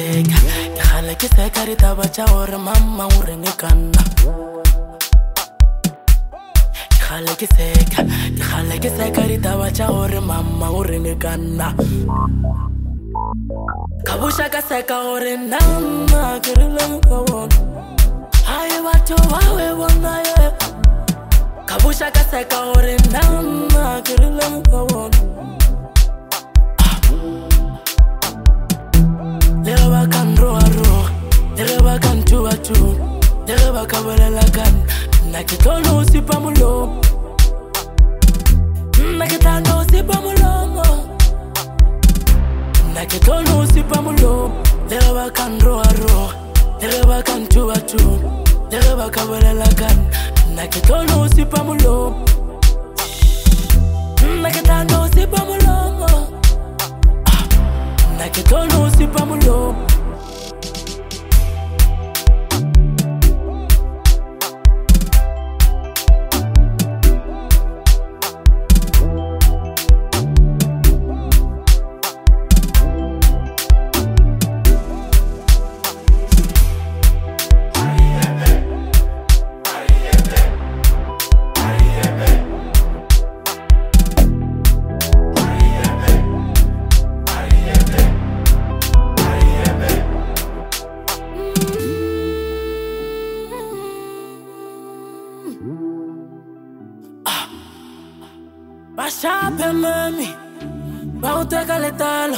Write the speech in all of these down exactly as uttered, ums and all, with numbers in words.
seka ke khale ke seka ditaba tša gore mama o reng e kanna ke khale ke seka ke khale ke seka ditaba tša gore mama o reng e kanna ka busha ka seka gore nna ke rile ka bona hai batho ba we bona ye ka busha ka seka gore nna ke rile ka bona lero ba kan roa roa lero ba kan tua tu lero ba ka bolela kan nna ke tlono sipa molomo nna ke tano sipa molomo nna ke tlono sipa molomo lero ba kan roa roa lero ba kan tua tu lero ba ka bolela kan nna ke tlono sipa molomo nna ke tano sipa molomo nna ke tlono sipa molomo Bashape mami, bauteka letalo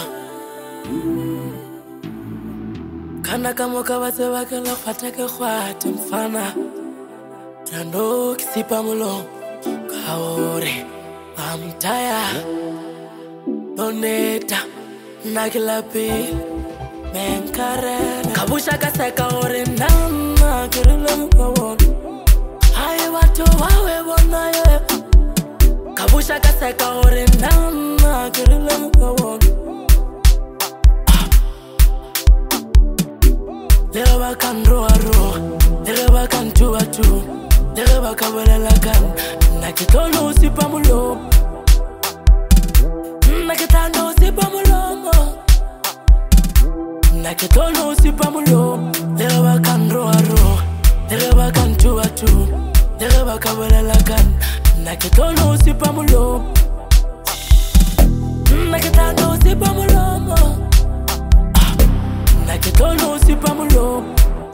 Kana kamo kabase wakela fatake khwate mfana Tando kisipa mulo kaore Amtaya Doneta Nakilapi Menkarene Kabusha kaseka ore nama Kirile mkawona Hai watu wawe bona ye Kabusha ka seka gore nna ke rile ka bona lero ba kan roa roa lero ba kan tua tu lero ba ka bolela kan nna ke tlono sipa molomo nna ke tano sipa molomo nna ke tlono sipa molomo lero ba kan roa roa lero ba kan tua tu lero ba ka bolela kan nna ke tlono sipa molomo nna ke tano sipa molomo nna ke tlono sipa molomo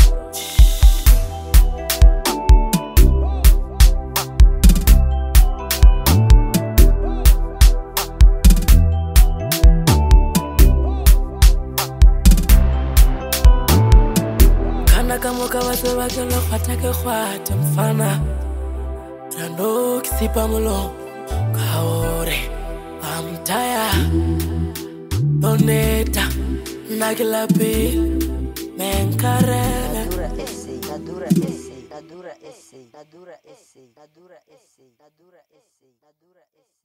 kana kamoka batho ba ke lo kgwata ke kgwate mfana Tando kisipa mulo kaore Amtaya Doneta Nakilapi Menkarene Nadura essay, Nadura essay, Nadura essay, Nadura essay, Nadura essay, Nadura essay, Nadura essay